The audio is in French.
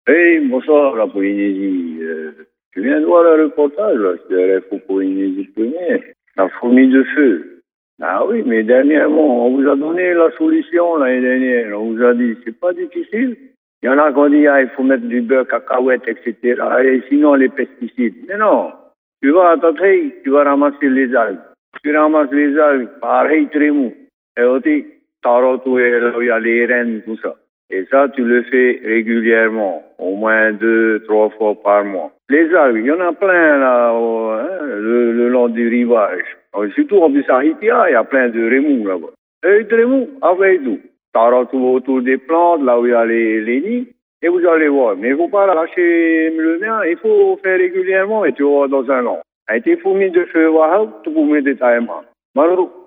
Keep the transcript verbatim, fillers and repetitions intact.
Hey, bonsoir, la Polynésie. Euh, je viens de voir le reportage là, sur R F O Polynésie Première. La fourmi de feu. Ah oui, mais dernièrement, on vous a donné la solution l'année dernière. On vous a dit, c'est pas difficile. Il y en a qui ont dit, ah, il faut mettre du beurre, cacahuète, et cetera. Et sinon, les pesticides. Mais non. Tu vas à ta treille, tu vas ramasser les algues. Tu ramasses les algues, pareil, très mou. Et on dit, tarotou, il y a les rennes, tout ça. Et ça, tu le fais régulièrement, au moins deux, trois fois par mois. Les algues, il y en a plein là, au, hein, le, le long du rivage. Alors, surtout en plus à Hitia, il y a plein de remous là-bas. Et de remous, avec tout. T'auras tout autour des plantes, là où il y a les, les nids, et vous allez voir. Mais il ne faut pas lâcher le mien, il faut faire régulièrement, et tu vas voir dans un an. Et tes fourmis de feu, tu peux mettre des taillements. Malheureux.